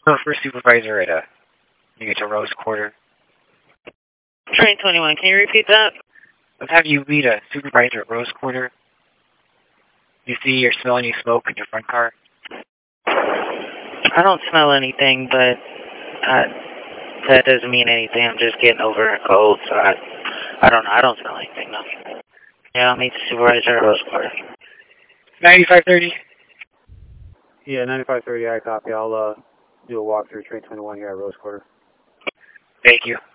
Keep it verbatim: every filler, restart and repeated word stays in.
So for supervisor at a, you get to Rose Quarter. Train twenty-one, can you repeat that? Let's have you meet a supervisor at Rose Quarter. You see or smell any smoke in your front car? I don't smell anything, but I, that doesn't mean anything. I'm just getting over a cold, so I, I don't know. I don't smell anything, no. Yeah, I'll meet the supervisor at Rose Quarter. ninety-five thirty? Yeah, ninety-five thirty, I copy. I'll uh, do a walk through train twenty-one here at Rose Quarter. Thank you.